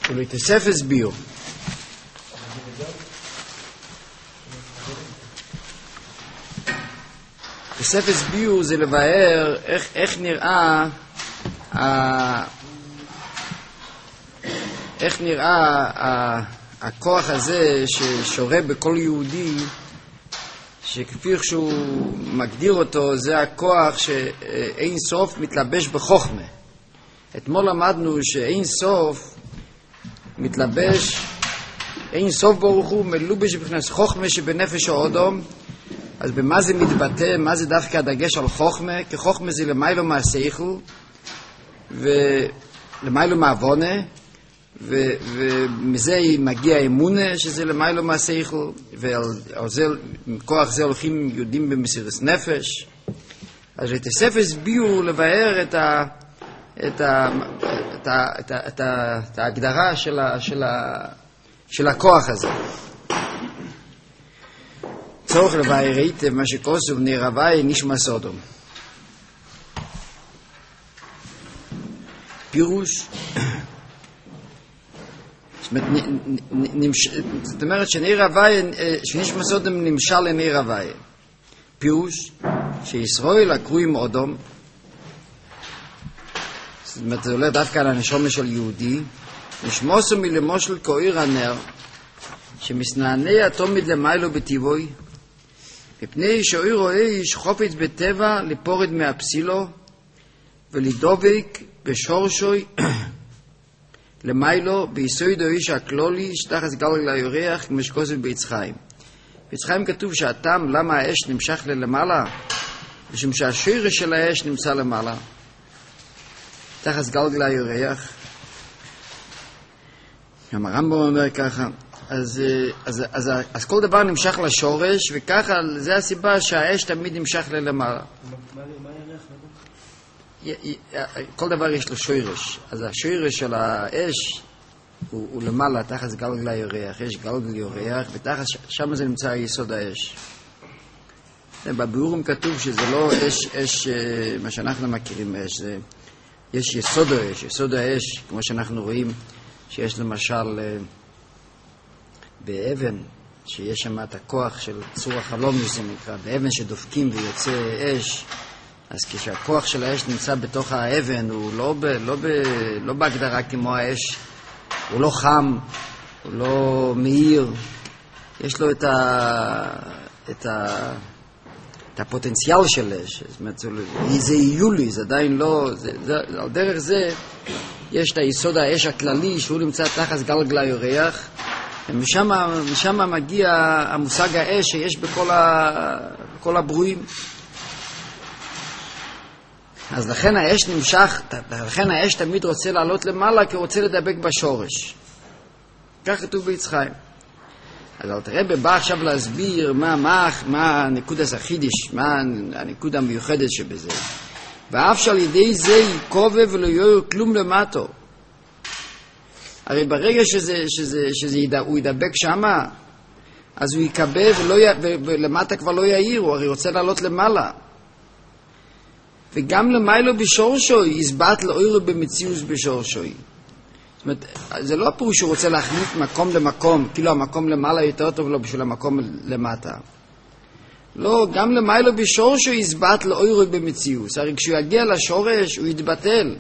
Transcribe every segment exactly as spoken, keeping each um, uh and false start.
ולתוספת ביור. תוספת ביור זה לבאר איך, איך נראה ה... איך נראה ה... הכוח הזה ששורה בכל יהודי, שכפי שהוא מגדיר אותו, זה הכוח שאין סוף מתלבש בחוכמה. אתמול למדנו שאין סוף מתלבש, אין סוף ברוך הוא מלובש בבחינת חוכמה שבנפש האדם. אז במה זה מתבטא? מה זה דווקא הדגש על חוכמה? כי חוכמה זה למיילו מהשכל ולמיילו מהעוונה, ומזה מגיע אמונה שזה למיילו מהשכל, וכוח זה הולכים יהודים במסירות נפש. אז לתוספת ביור לבאר את ה את ה את ה את ה את ה את ההגדרה של ה של ה של הכוח הזה. צורך לבאר היטב מה שכתוב נר הווי נשמע סודום. פירוש, זאת אומרת שנר הווי, שנשמע סודום נמשל לנר הווי. פירוש שישראל הקרויים אדום, זאת אומרת זה עולה דווקא על הנשמה של יהודי, נשמוסו מלמושל כאויר הנר שמסנענע תמיד למיילו בטבעוי, מפני שאויר האש חופץ בטבע לפורד מהפסילו ולדובק בשורשוי למיילו ביסוד האש הכלולי שתחת גלגל הירח כמו שכתוב בעץ חיים. בעץ חיים כתוב שהטעם למה האש נמשך למעלה, משום שהשורש של האש נמצא למעלה תחת גלגל הירח. גם הרמב"ם אומר ככה. אז, אז, אז, אז כל דבר נמשך לשורש, וככה זה הסיבה שהאש תמיד נמשך למעלה. מה הירח? כל דבר יש לו שורש. אז השורש של האש הוא, הוא למעלה, תחת גלגל הירח. יש גלגל ירח, ותחת שם זה נמצא יסוד האש. בביאורים כתוב שזה לא אש, אש, מה שאנחנו מכירים אש, זה, יש יסוד האש, יסוד האש, כמו שאנחנו רואים, שיש למשל באבן, שיש שם את הכוח של צור החלום, זה נקרא, באבן שדופקים ויוצא אש, אז כשהכוח של האש נמצא בתוך האבן, הוא לא, ב, לא, ב, לא בהגדרה כמו האש, הוא לא חם, הוא לא מהיר, יש לו את, ה, את, ה, את הפוטנציאל של אש, זאת אומרת, זה איולי, זה עדיין לא, זה, זה, על דרך זה יש את היסוד האש הכללי שהוא נמצא תחת גלגל הירח, ומשם משם מגיע המושג האש שיש בכל, ה, בכל הברואים. אז לכן האש נמשך, לכן האש תמיד רוצה לעלות למעלה, כי הוא רוצה לדבק בשורש. כך כתוב בעץ חיים. אז אל תראה בא עכשיו להסביר מה, מה, מה הנקודה החידיש, מה הנקודה המיוחדת שבזה. ואף שעל ידי זה יקובע ולא יהיה כלום למטו. הרי ברגע שזה, שזה, שזה ידע, הוא ידבק שמה, אז הוא יקבע ולא י... ולמטה כבר לא יאיר, הוא הרי רוצה לעלות למעלה. וגם למיילו בשורשוי, יסבט לאוירו במציאוס בשורשוי. זאת אומרת, זה לא הפירוש שהוא רוצה להחליף מקום למקום, כאילו המקום למעלה יותר טוב לו בשביל המקום למטה. לא, גם למיילו בשורשוי יסבט לאוירו במציאוס. הרי כשהוא יגיע לשורש, הוא יתבטל.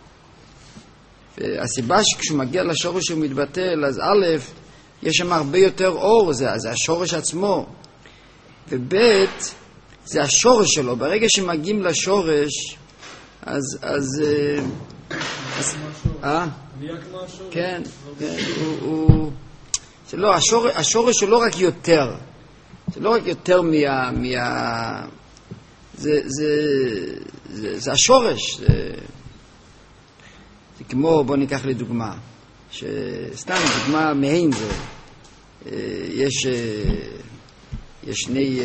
והסיבה שכשהוא מגיע לשורש הוא מתבטל, אז א', יש שם הרבה יותר אור, זה, זה השורש עצמו. וב', זה השורש שלו. ברגע שמגיעים לשורש, אז, אז, אז, אה? כן, כן, הוא, הוא, זה לא, השורש, השורש הוא לא רק יותר, זה לא רק יותר מה, מה, זה, זה, זה, זה השורש, זה, זה כמו, בוא ניקח לדוגמה, שסתם דוגמה מהן זה, יש, יש שני,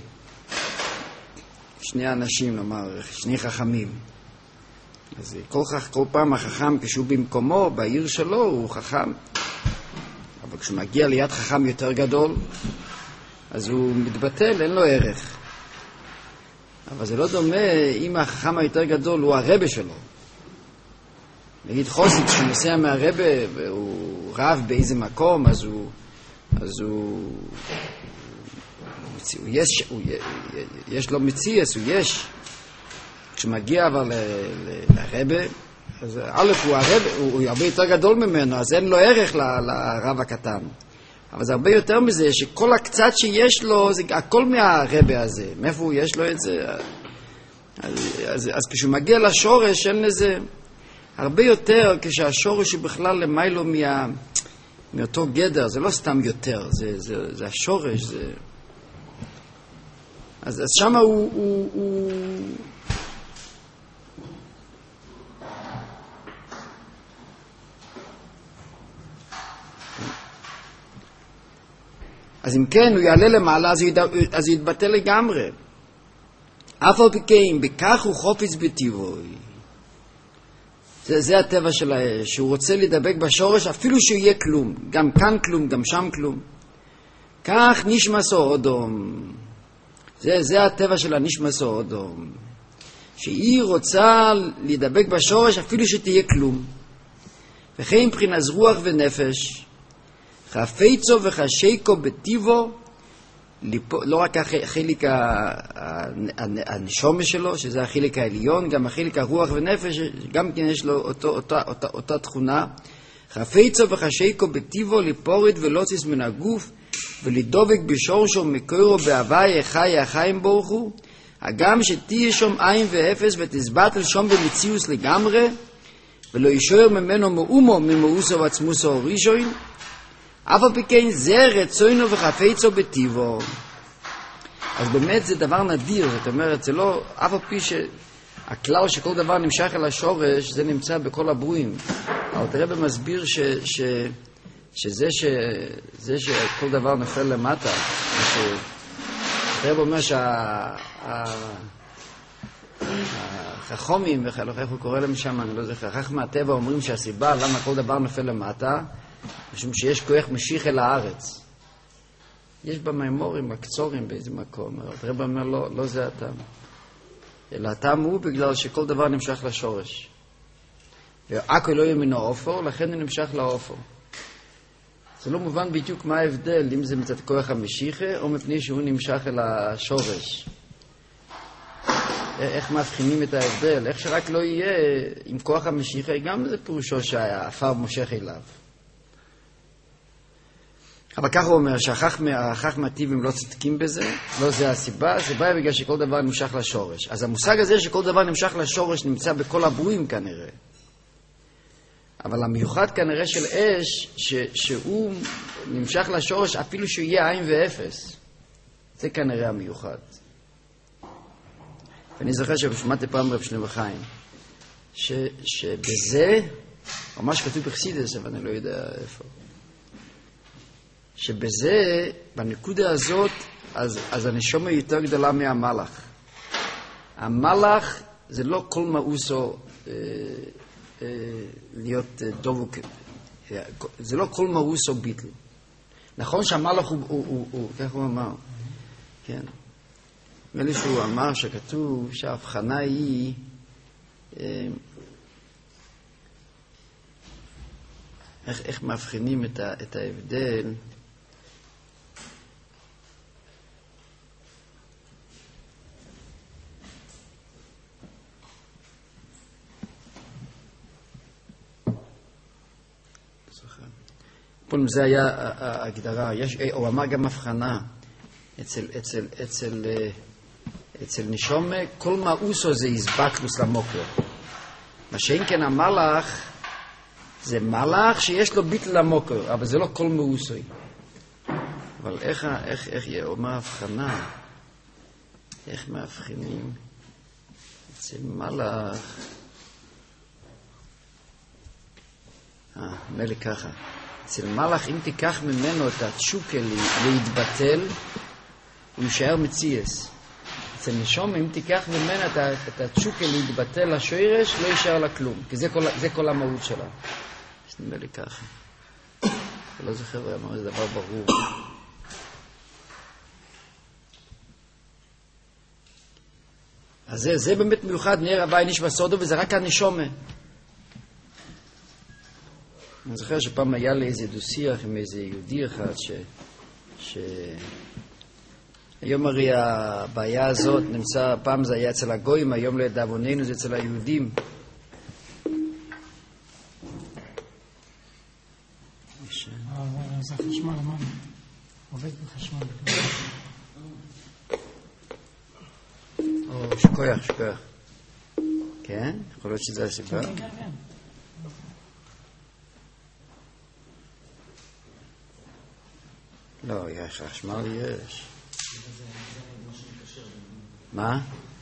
שני אנשים, נאמר, שני חכמים. אז כל, כל פעם החכם כשהוא במקומו, בעיר שלו, הוא חכם. אבל כשהוא מגיע ליד חכם יותר גדול, אז הוא מתבטל, אין לו ערך. אבל זה לא דומה אם החכם היותר גדול הוא הרבה שלו. נגיד חוסיד שנוסע מהרבה, והוא רב באיזה מקום, אז הוא, אז הוא, הוא יש, הוא, יש לו מציאס, הוא יש. כשמגיע אבל לרבה, אז א' הוא הרבה, הוא הרבה יותר גדול ממנו, אז אין לו ערך לרב הקטן. אבל זה הרבה יותר מזה, שכל הקצת שיש לו, זה הכל מהרבה הזה. מאיפה הוא יש לו את זה? אז, אז, אז כשהוא מגיע לשורש, אין לזה הרבה יותר, כשהשורש הוא בכלל למיילו מה, מאותו גדר, זה לא סתם יותר, זה, זה, זה השורש, זה... אז, אז שמה הוא... הוא, הוא אז אם כן, הוא יעלה למעלה, אז הוא, יד... אז הוא יתבטא לגמרי. אף על פי כן, בכך הוא חופץ בטבעוי. זה, זה הטבע של האש, שהוא רוצה להידבק בשורש, אפילו שהוא יהיה כלום. גם כאן כלום, גם שם כלום. כך נשמסו אודום. זה, זה הטבע של הנשמסו אודום. שהיא רוצה להידבק בשורש, אפילו שתהיה כלום. וכן מבחינת רוח ונפש, חפצו וחשיקו בטיבו, לא רק החלק הנשומה שלו, שזה החלק העליון, גם החלק הרוח ונפש, גם כן יש לו אותו, אותה, אותה, אותה תכונה. חפצו וחשיקו בטיבו, ליפורת ולוציס מן הגוף, ולדובק בשורשו מקורו בהווי החי החיים ברוך הוא, הגם שתהיה שום עין ואפס ותסבטל שום במציאוס לגמרי, ולא יישאר ממנו מאומו ממאוסו ועצמוסו או רישוין, אף על פי כן זה רצוינו וחפצו בטיבו. אז באמת זה דבר נדיר, זאת אומרת, זה לא, אף על פי שהכלל שכל דבר נמשך אל השורש, זה נמצא בכל הברואים. אבל תראה במסביר ש, ש, שזה ש, זה שכל דבר נופל למטה, תראה אומר שהחכמים, איך הוא קורא להם שם, אני לא זוכר, חכמי הטבע אומרים שהסיבה למה כל דבר נופל למטה, משום שיש כוח משיך אל הארץ. יש במימורים, בקצורים באיזה מקום. הרב אומר, לא, לא זה הטעם. אלא הטעם הוא בגלל שכל דבר נמשך לשורש. ואקו לא יהיה מנו אופו, לכן הוא נמשך לאופו. זה לא מובן בדיוק מה ההבדל, אם זה מצד כוח המשיכה, או מפני שהוא נמשך אל השורש. איך מבחינים את ההבדל? איך שרק לא יהיה עם כוח המשיכה, גם זה פירושו שהאפר מושך אליו. אבל כך הוא אומר שהחכמי הטבעים לא צדקים בזה, לא זה הסיבה, הסיבה היא בגלל שכל דבר נמשך לשורש. אז המושג הזה שכל דבר נמשך לשורש נמצא בכל הברואים כנראה. אבל המיוחד כנראה של אש, ש, שהוא נמשך לשורש אפילו שהוא יהיה עין ואפס. זה כנראה המיוחד. ואני זוכר שבשמעתי פעם רב שלמה חיים, ש, שבזה, ממש כתוב בחסידס, אבל אני לא יודע איפה. שבזה, בנקודה הזאת, אז, אז הנשמה היא יותר גדולה מהמלאך. המלאך זה לא כל מאוסו אה, אה, להיות אה, דובוק, אה, זה לא כל מאוסו ביטל. נכון שהמלאך הוא, הוא, הוא, הוא כך הוא אמר, כן. נראה לי שהוא אמר שכתוב שההבחנה היא, אה, איך, איך מבחינים את, ה, את ההבדל, פה זה היה ההגדרה, יש, הוא אמר גם הבחנה אצל, אצל, אצל, אצל נשומה, כל מאוסו זה איזבקלוס למוקר. מה שאין כן המלאך, זה מלאך שיש לו ביטל למוקר, אבל זה לא כל מאוסו. אבל איך, איך, איך יהיה, מה ההבחנה? איך מאבחנים? אצל מלאך, אה, מלא ככה. אצל מלאך, אם תיקח ממנו את התשוקה להתבטל, הוא יישאר מציאס. אצל נשום, אם תיקח ממנו את התשוקה להתבטל לשורש, לא יישאר לה כלום, כי זה כל, זה כל המהות שלה. אז נראה לי ככה. אני לא זוכר, אמר, זה דבר ברור. אז זה, זה באמת מיוחד, נהיה רבי נשמע סודו, וזה רק הנשומה. אני זוכר שפעם היה לי איזה דו-שיח עם איזה יהודי אחד ש... ש... היום הרי הבעיה הזאת נמצא, פעם זה היה אצל הגויים, היום לדאבוננו זה אצל היהודים. זה חשמל, מה? עובד בחשמל. או, שכוח, שכוח. כן? יכול להיות שזה הסיבה? כן, כן, כן. לא, יש חשמל, יש. מה?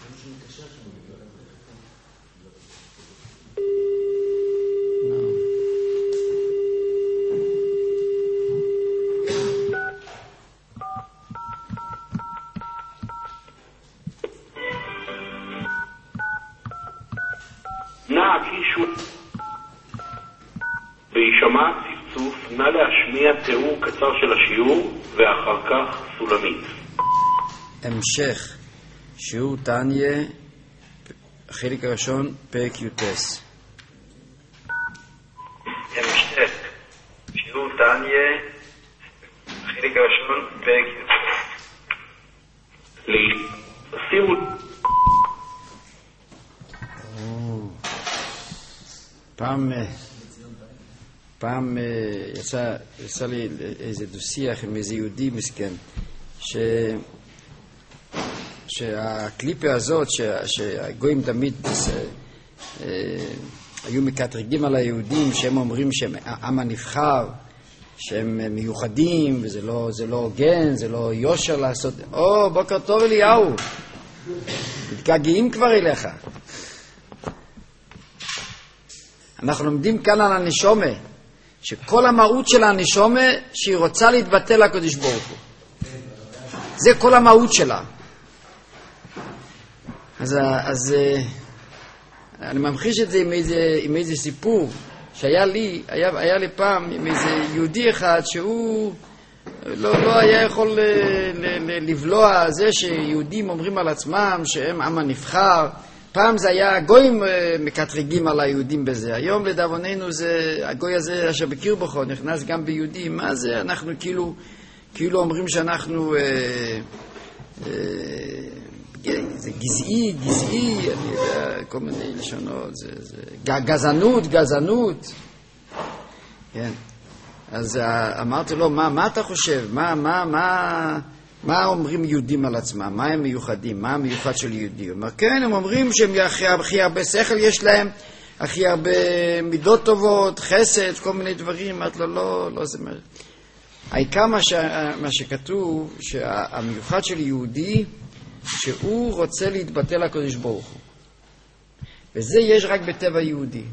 נא הקישו וישמע צפצוף, נא להשמיע תיאור קצר של השיעור ואחר כך סולמית. המשך שיעור תניה, החלק הראשון, פרק יוטס. המשך שיעור תניה, החלק הראשון, פרק יוטס. שימו פעם פעם יצא, יצא לי איזה דו-שיח עם איזה יהודי מסכן ש... שהקליפה הזאת ש... שהגויים תמיד אה, היו מקטרגים על היהודים שהם אומרים שהם העם הנבחר, שהם מיוחדים וזה לא, זה לא הוגן, זה לא יושר לעשות. או, בוקר טוב אליהו, מתגעגעים כבר אליך. אנחנו לומדים כאן על הנשומה, שכל המהות של הנשומה שהיא רוצה להתבטא לקדוש ברוך הוא. זה כל המהות שלה. אז, אז אני ממחיש את זה עם איזה, עם איזה סיפור שהיה לי, היה, היה לי פעם עם איזה יהודי אחד שהוא לא, לא היה יכול ל, ל, ל, לבלוע זה שיהודים אומרים על עצמם שהם עם הנבחר. פעם זה היה גויים מקטרגים על היהודים בזה. היום לדאבוננו זה, הגוי הזה אשר בקיר בו נכנס גם ביהודים. מה זה? אנחנו כאילו, כאילו אומרים שאנחנו אה, אה, זה גזעי, גזעי, אני יודע, כל מיני לשונות, זה, זה גזענות, גזענות. כן. אז אמרתי לו, מה, מה אתה חושב? מה, מה, מה, מה אומרים יהודים על עצמם? מה הם מיוחדים? מה המיוחד של יהודי? הוא אומר, כן, הם אומרים שהם הכי, הכי הרבה שכל יש להם, הכי הרבה מידות טובות, חסד, כל מיני דברים. אמרתי לו, לא, לא זה מה. העיקר מה, ש... מה שכתוב, שהמיוחד של יהודי, שהוא רוצה להתבטא לקדוש ברוך הוא. וזה יש רק בטבע יהודי.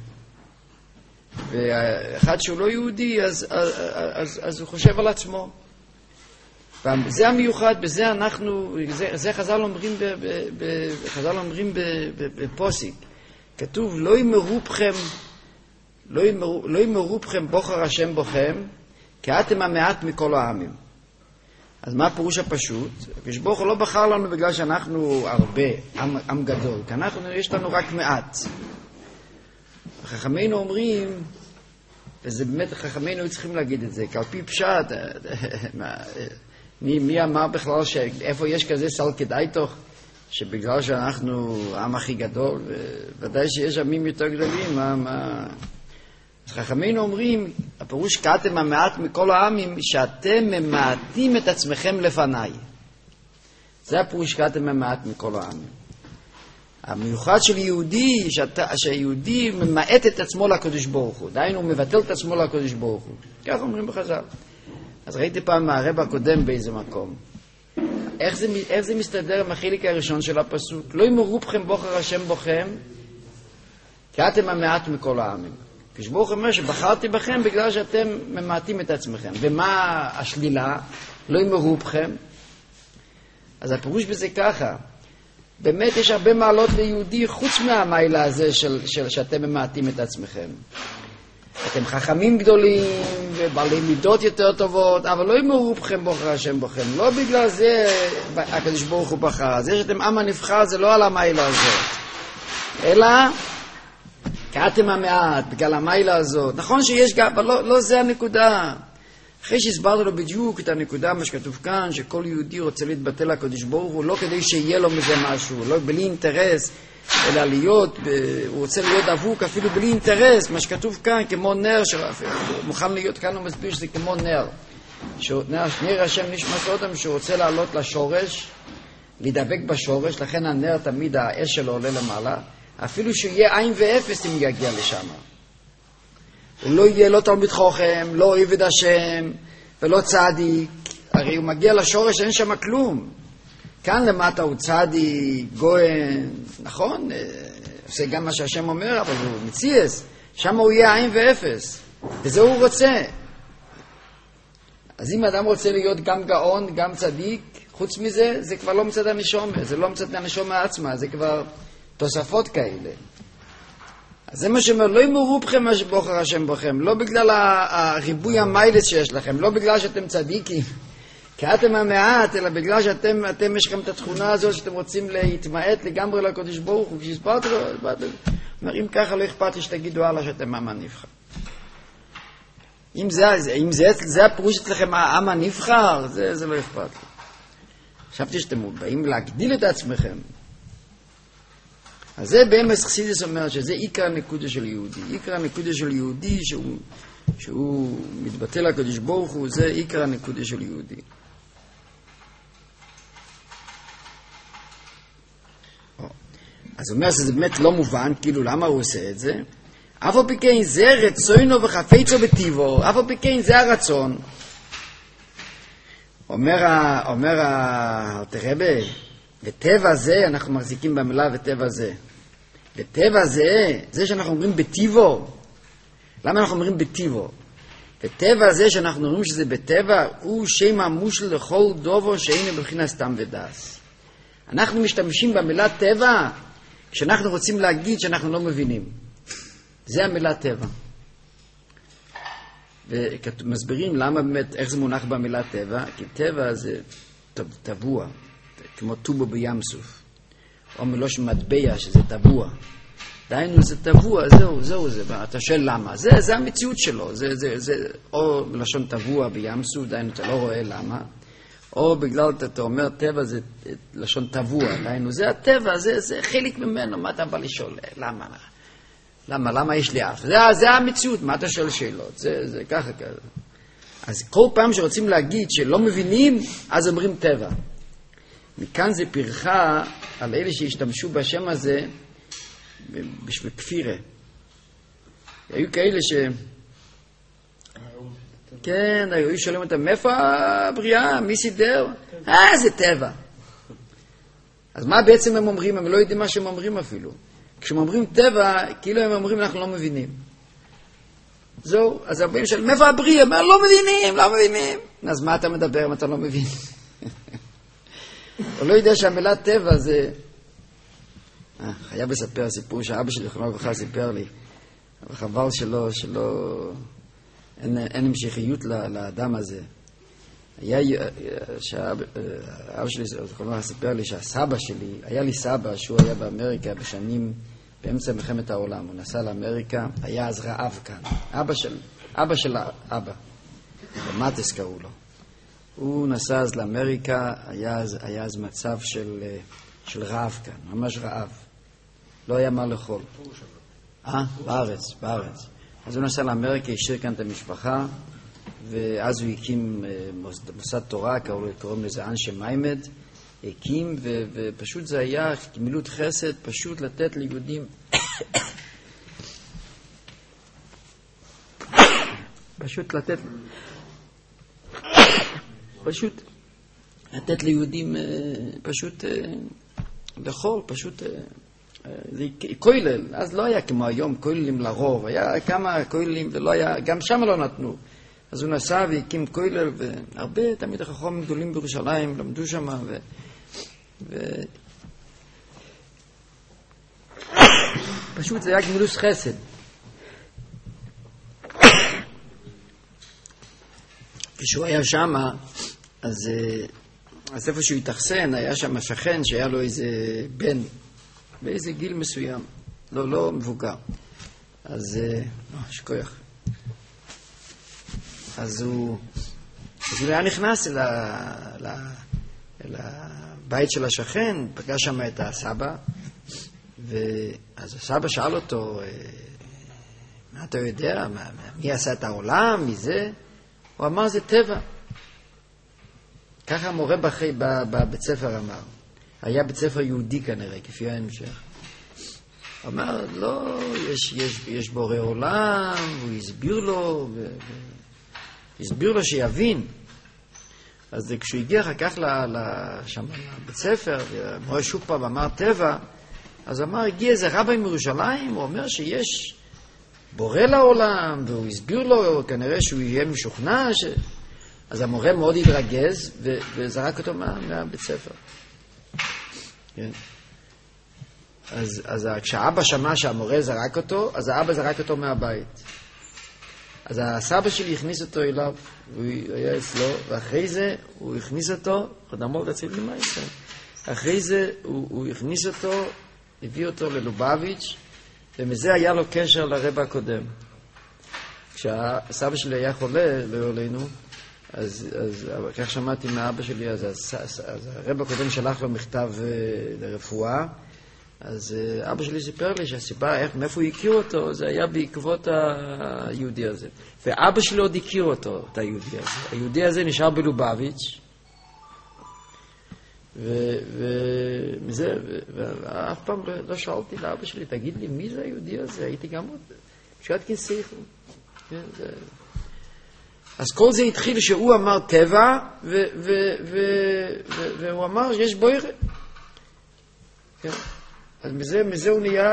ואחד שהוא לא יהודי, אז, אז, אז, אז הוא חושב על עצמו. וזה המיוחד, בזה אנחנו, זה, זה חז"ל אומרים, ב, ב, ב, חז"ל אומרים בפוסיק. כתוב, לא ימרו בכם, לא ימרו, לא ימרו בכם בוחר השם בכם, כי אתם המעט מכל העמים. אז מה הפירוש הפשוט? הקדוש ברוך הוא לא בחר לנו בגלל שאנחנו הרבה, עם, עם גדול, כי אנחנו, יש לנו רק מעט. חכמינו אומרים, וזה באמת, חכמינו צריכים להגיד את זה, כי על פי פשט, מי, מי אמר בכלל שאיפה יש כזה סל כדאי תוך, שבגלל שאנחנו העם הכי גדול, וודאי שיש עמים יותר גדולים, מה, מה... אז חכמינו אומרים, הפירוש קאתם המעט מכל העמים, שאתם ממעטים את עצמכם לפניי. זה הפירוש קאתם המעט מכל העמים. המיוחד של יהודי, שאתה, שהיהודי ממעט את עצמו לקדוש ברוך הוא. דהיינו, הוא מבטל את עצמו לקדוש ברוך הוא. כך אומרים בחז"ל. אז ראיתי פעם מהרב הקודם באיזה מקום. איך זה, איך זה מסתדר עם החלק הראשון של הפסוק? לא ימרו בכם בוחר השם בכם, כי אתם המעט מכל העמים. כשברוך אומר שבחרתי בכם בגלל שאתם ממעטים את עצמכם. ומה השלילה? לא ימרו בכם. אז הפירוש בזה ככה. באמת יש הרבה מעלות ליהודי חוץ מהמעלה הזה של, של שאתם ממעטים את עצמכם. אתם חכמים גדולים ובעלי מידות יותר טובות, אבל לא ימרו בכם בוחר השם בכם. לא בגלל זה הקדוש ברוך הוא בחר. זה שאתם עם הנבחר זה לא על המעלה הזאת. אלא קראתם המעט, בגלל המיילה הזאת. נכון שיש גם, אבל לא, לא זה הנקודה. אחרי שהסברתי לו בדיוק את הנקודה, מה שכתוב כאן, שכל יהודי רוצה להתבטל לקדוש ברוך הוא, לא כדי שיהיה לו מזה משהו, לא בלי אינטרס, אלא להיות, הוא רוצה להיות אבוק אפילו בלי אינטרס, מה שכתוב כאן, כמו נר, מוכן להיות כאן, הוא מסביר שזה כמו נר. נר השם נשמע סודם, שהוא רוצה לעלות לשורש, להידבק בשורש, לכן הנר תמיד האש שלו עולה למעלה, אפילו שיהיה עין ואפס אם יגיע לשם. הוא לא יהיה לא תלמיד חוכם, לא עבד השם ולא צדיק, הרי הוא מגיע לשורש, אין שם כלום. כאן למטה הוא צדיק, גויין, נכון? עושה גם מה שהשם אומר, אבל הוא מציאס, שם הוא יהיה עין ואפס, וזה הוא רוצה. אז אם אדם רוצה להיות גם גאון, גם צדיק, חוץ מזה, זה כבר לא מצד הנשום, זה לא מצד הנשום מעצמה, זה כבר תוספות כאלה. אז זה מה שאומר, לא ימורו בכם מה שבוחר השם בכם, לא בגלל הריבוי המיילס שיש לכם, לא בגלל שאתם צדיקים, כי אתם המעט, אלא בגלל שאתם, אתם יש לכם את התכונה הזאת שאתם רוצים להתמעט לגמרי לקדוש ברוך הוא, כשהסברתי לו, אומר, אם ככה לא אכפת לי שתגידו הלאה שאתם עם הנבחר. אם זה, אם זה, זה הפירוש אצלכם העם הנבחר, זה, זה לא אכפת לי. חשבתי שאתם באים להגדיל את עצמכם. אז זה באמס חסידס אומר שזה עיקר הנקודה של יהודי. עיקר הנקודה של יהודי שהוא, שהוא מתבטל לקדוש ברוך הוא, זה עיקר הנקודה של יהודי. אז הוא אומר שזה באמת לא מובן, כאילו למה הוא עושה את זה? אף על פי כן זה רצונו וחפצו בטיבו, אף על פי כן זה הרצון. אומר, אומר הרבי, בטבע זה, אנחנו מחזיקים במילה בטבע זה. בטבע זה, זה שאנחנו אומרים בטיבו. למה אנחנו אומרים בטיבו? בטבע זה שאנחנו אומרים שזה בטבע, הוא שם המושל לכל דובו שאינו בבחינת סתם ודס. אנחנו משתמשים במילה טבע, כשאנחנו רוצים להגיד שאנחנו לא מבינים. זה המילה טבע. ומסבירים למה באמת, איך זה מונח במילה טבע, כי טבע זה טבוע, כמו טובו בים סוף, או מלוש מטבע שזה טבוע. דיינו זה טבוע, זהו, זהו זה, אתה שואל למה, זה, זה המציאות שלו, זה, זה, זה, או מלשון טבוע בים סוף, דיינו אתה לא רואה למה, או בגלל אתה אומר טבע זה לשון טבוע, דיינו זה הטבע, זה, זה חלק ממנו, מה אתה בא לשאול, למה? למה, למה יש לי אף? זה, זה המציאות, מה אתה שואל שאלות? זה, זה ככה כזה. אז כל פעם שרוצים להגיד שלא מבינים, אז אומרים טבע. מכאן זה פרחה על אלה שהשתמשו בשם הזה בשביל כפירה. היו כאלה ש... כן, היו שואלים אותם, מאיפה הבריאה? מי סידר? אה, זה טבע. אז מה בעצם הם אומרים? הם לא יודעים מה שהם אומרים אפילו. כשהם אומרים טבע, כאילו הם אומרים, אנחנו לא מבינים. זהו, אז הבאים של, מאיפה הבריאה? מה, לא מבינים, לא מבינים. אז מה אתה מדבר אם אתה לא מבין? הוא לא יודע שהמילה טבע זה... אה, חייב לספר סיפור שאבא שלי זכרונו לברכה סיפר לי, אבל חבל שלא, שלא... אין, אין המשכיות לאדם הזה. היה, שהאבא שלי זכרונו לברכה סיפר לי שהסבא שלי, היה לי סבא שהוא היה באמריקה בשנים, באמצע מלחמת העולם, הוא נסע לאמריקה, היה אז רעב כאן, אבא של, אבא של אבא, ומטס קראו לו. הוא נסע אז לאמריקה, היה אז, היה אז מצב של, של רעב כאן, ממש רעב. לא היה מה לאכול. אה? בארץ, בארץ. אז הוא נסע לאמריקה, השאיר כאן את המשפחה, ואז הוא הקים מוסד תורה, קוראים לזה אנשי מיימד, הקים, ו- ופשוט זה היה כמילות חסד, פשוט לתת ליהודים, פשוט לתת, פשוט לתת ליהודים, פשוט לאכול, פשוט, זה כולל, אז לא היה כמו היום כוללים לרוב, היה כמה כוללים ולא היה, גם שם לא נתנו. אז הוא נסע והקים כולל, והרבה תמיד החכמים גדולים בירושלים למדו שם, ו... ו... פשוט זה היה גמילוס חסד. כשהוא היה שם, אז, אז איפה שהוא התאכסן, היה שם שכן שהיה לו איזה בן, באיזה גיל מסוים, לא, לא מבוגר. אז, לא, שכוח. אז הוא, אז הוא היה נכנס אל, אל, אל הבית של השכן, פגש שם את הסבא, ואז הסבא שאל אותו, מה אתה יודע, מה, מי עשה את העולם, מי זה? הוא אמר, זה טבע. ככה המורה בחי, בבית ספר אמר. היה בית ספר יהודי כנראה, כפי ההמשך. הוא אמר, לא, יש, יש, יש בורא עולם, והוא הסביר לו, ו, ו, הסביר לו שיבין. אז כשהוא הגיע אחר כך לשם, לבית ספר, והמורה שוב פעם אמר טבע, אז אמר, הגיע איזה רבי מירושלים, הוא אומר שיש בורא לעולם, והוא הסביר לו, כנראה שהוא יהיה משוכנע, ש... אז המורה מאוד התרגז, ו... וזרק אותו מה... מהבית ספר. כן. אז, אז כשהאבא שמע שהמורה זרק אותו, אז האבא זרק אותו מהבית. אז הסבא שלי הכניס אותו אליו, הוא היה אצלו, ואחרי זה הוא הכניס אותו, עוד אמור להציל לי מה יש. אחרי זה הוא, הוא הכניס אותו, הביא אותו ללובביץ', ומזה היה לו קשר לרבא הקודם. כשהסבא שלי היה חולה, לא עלינו, אז, אז כך שמעתי מהאבא שלי, אז, אז, אז, אז הרבא הקודם שלח לו מכתב לרפואה, אז אבא שלי סיפר לי שהסיבה, איך, מאיפה הוא הכיר אותו, זה היה בעקבות היהודי הזה. ואבא שלי עוד הכיר אותו, את היהודי הזה. היהודי הזה נשאר בלובביץ', ומזה, ואף פעם לא שאלתי לאבא שלי, תגיד לי, מי זה היהודי הזה? הייתי גם עוד, שעד כנסיך. אז כל זה התחיל שהוא אמר טבע, והוא אמר שיש בוירה. אז מזה הוא נהיה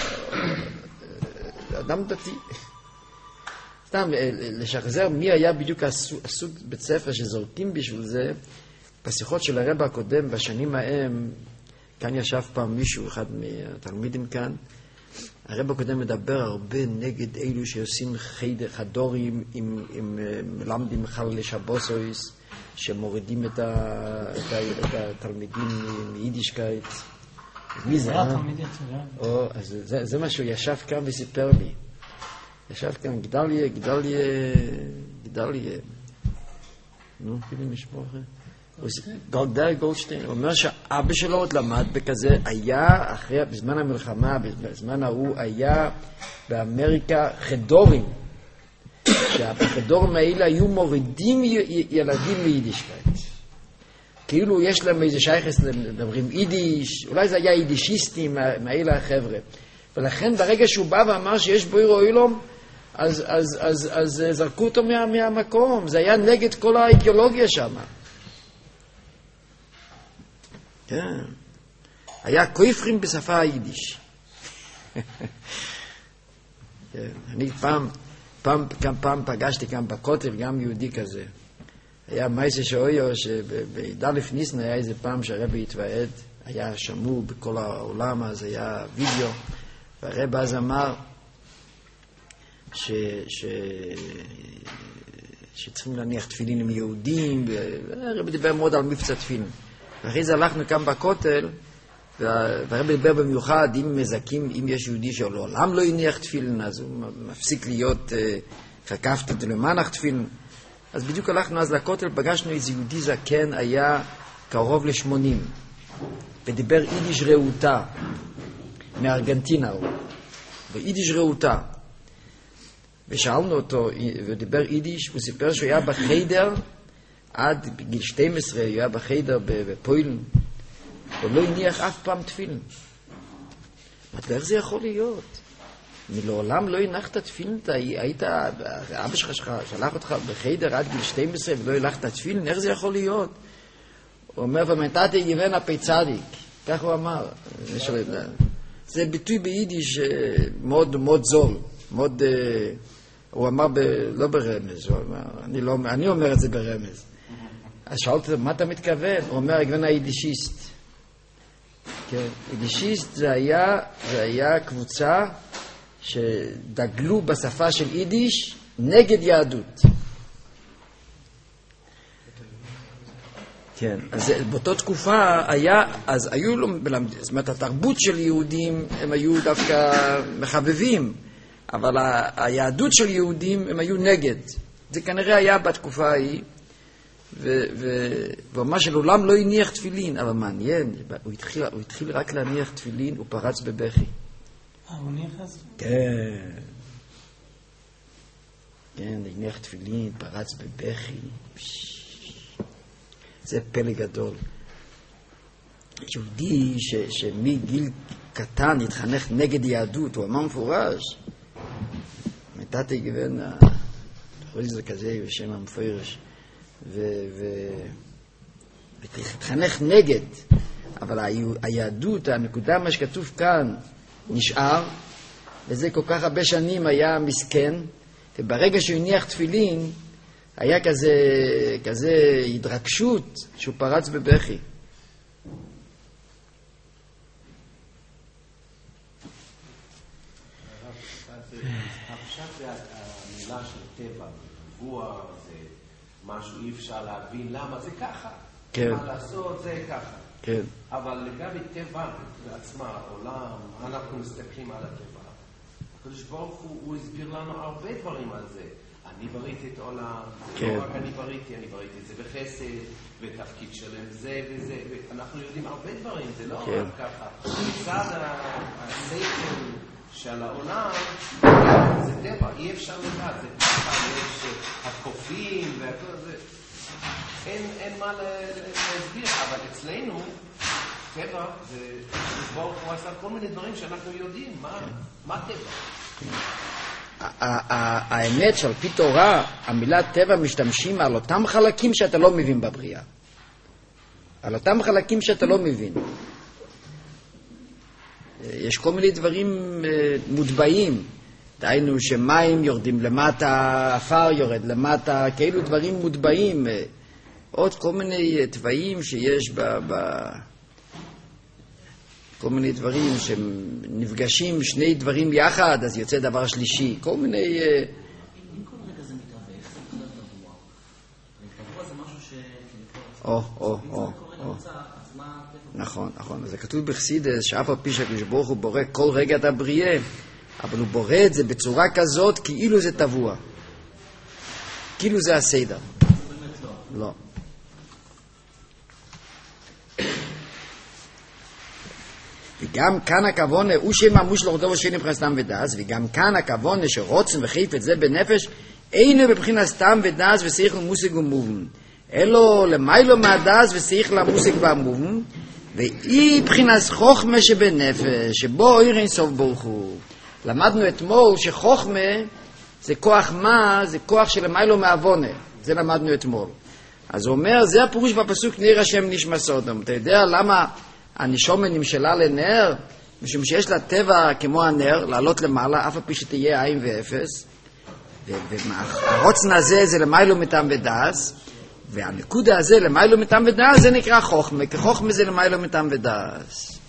אדם דתי. סתם, לשחזר מי היה בדיוק הסוג בית ספר שזורקים בשביל זה, בשיחות של הרבא הקודם, בשנים ההם, כאן ישב פעם מישהו, אחד מהתלמידים כאן, הרבא הקודם מדבר הרבה נגד אלו שעושים חדורים, עם, עם מלמדים חללי שבוסויס, שמורידים את, ה, את, ה, את התלמידים מיידישקייט. מי זה? או, אז זה, זה משהו, ישב כאן וסיפר לי. ישב כאן, גדליה, גדליה, גדליה. נו, כאילו משפחה. גולדאי גולדשטיין, הוא אומר שהאבא שלו עוד למד בכזה, היה אחרי, בזמן המלחמה, בזמן ההוא, היה באמריקה חדורים, שהחדורים האלה היו מורידים ילדים מיידישקייט. כאילו יש להם איזה שייכס, מדברים יידיש, אולי זה היה יידישיסטים מהאלה החבר'ה. ולכן ברגע שהוא בא ואמר שיש בו אירו אילום, אז, אז, אז, אז זרקו אותו מה, מהמקום, זה היה נגד כל האידיאולוגיה שם. כן. היה כופרים בשפה היידיש. כן. אני פעם, פעם, פעם, פעם פגשתי כאן בכותל, גם יהודי כזה. היה מייסה שאויו, שבדלף ניסן היה איזה פעם שהרבא התוועד, היה שמור בכל העולם, אז היה וידאו, והרבא אז אמר ש... ש... שצריכים להניח תפילין עם יהודים, והרבא דיבר מאוד על מבצע תפילין. ואחרי זה הלכנו כאן בכותל, והרבא דיבר במיוחד, אם מזכים, אם יש יהודי שלעולם לא יניח תפילין, אז הוא מפסיק להיות חכפת למענך תפילין. אז בדיוק הלכנו אז לכותל, פגשנו איזה יהודי זקן, היה קרוב לשמונים, ודיבר יידיש רעותה, מארגנטינה הוא, ויידיש רעותה. ושאלנו אותו, ודיבר יידיש, הוא סיפר שהוא היה בחיידר, עד בגיל שתים עשרה, הוא היה בחיידר בפוילן, הוא לא הניח אף פעם תפילין. אמרתי, איך זה יכול להיות? מלעולם לא הנחת תפילין, היית, אבא שלך שלח אותך בחיידר עד גיל שתים עשרה ולא הנחת תפילין, איך זה יכול להיות? הוא אומר, ומתתי יבן הפי צדיק, כך הוא אמר. זה ביטוי ביידיש מאוד, מאוד זול, מאוד, הוא אמר ב, לא ברמז, הוא אמר, אני, לא, אני אומר את זה ברמז. אז שאלתי, מה אתה מתכוון? הוא אומר, הגוון היידישיסט. כן, יידישיסט זה היה, זה היה קבוצה שדגלו בשפה של יידיש נגד יהדות. כן, אז באותה תקופה היה, אז היו לו, זאת אומרת, התרבות של יהודים, הם היו דווקא מחבבים, אבל ה- היהדות של יהודים הם היו נגד. זה כנראה היה בתקופה ההיא, ו- ו- ואומר שלעולם לא הניח תפילין, אבל מעניין, הוא התחיל, הוא התחיל רק להניח תפילין, הוא פרץ בבכי. אה, הוא הניח אז? כן. כן, הניח תפילין, פרץ בבכי. זה פלא גדול. יהודי ש, שמגיל קטן התחנך נגד יהדות, הוא אמר מפורש. מתתי גוון, תחורי זה כזה בשם המפורש. והתחנך נגד, אבל היהדות, הנקודה מה שכתוב כאן, נשאר, וזה כל כך הרבה שנים היה מסכן, וברגע שהוא הניח תפילין, היה כזה, כזה התרגשות שהוא פרץ בבכי. עכשיו זה המילה של טבע, גבוע, זה משהו אי אפשר להבין למה זה ככה. כן. מה לעשות זה ככה. כן. אבל לגבי טבע בעצמה, עולם, אנחנו מסתכלים על הטבע. הקדוש ברוך הוא, הוא הסביר לנו הרבה דברים על זה. אני בריתי את העולם, כן. לא רק אני בריתי, אני בריתי את זה בחסד, ותפקיד שלם זה וזה, ואנחנו יודעים הרבה דברים, זה לא כן. רק ככה. מצד השכל של העולם, זה טבע, אי אפשר לדעת, זה ככה, יש הקופים והכל זה. אין, אין מה להסביר, אבל אצלנו, טבע, זה ברוך הוא עשה כל מיני דברים שאנחנו יודעים, מה, מה טבע? האמת שעל פי תורה, המילה טבע משתמשים על אותם חלקים שאתה לא מבין בבריאה. על אותם חלקים שאתה לא מבין. יש כל מיני דברים מוטבעים. דהיינו שמים יורדים למטה, אפר יורד למטה, כאילו דברים מוטבעים. עוד כל מיני טבעים שיש ב... ב... כל מיני דברים שנפגשים שני דברים יחד, אז יוצא דבר שלישי. כל מיני... אם כל רגע זה מתאבך, זה נקרא טבוע. טבוע זה משהו ש... או, או, או. נכון, נכון. זה כתוב בחסידות, שאף על פי שהקדוש ברוך הוא בורא כל רגע את הבריאה, אבל הוא בורא את זה בצורה כזאת כאילו זה טבוע. כאילו זה הסדר. לא. וגם כאן הכוונה הוא שממוש לורדו ושני מבחינת סתם ודס, וגם כאן הכוונה שרוצן וחיפת זה בנפש אינו בבחינת סתם ודס ושכל מושג ומובן, אלו למיילו מהדס ושכל המושג והמובן, ואי בחינת חוכמה שבנפש שבו איר אין סוף ברוך הוא. למדנו אתמול שחוכמה זה כוח מה? זה כוח שלמיילו מהעוונה. זה למדנו אתמול. אז הוא אומר, זה הפירוש בפסוק נר השם נשמע סודום. אתה יודע למה הנשומה נמשלה לנר? משום שיש לה טבע כמו הנר, לעלות למעלה, אף על פי שתהיה עין ואפס. והרוצן הזה זה למיילו מטעם ודס, והנקודה הזה למיילו מטעם ודס זה נקרא חוכמה, כי חוכמה זה למיילו מטעם ודס.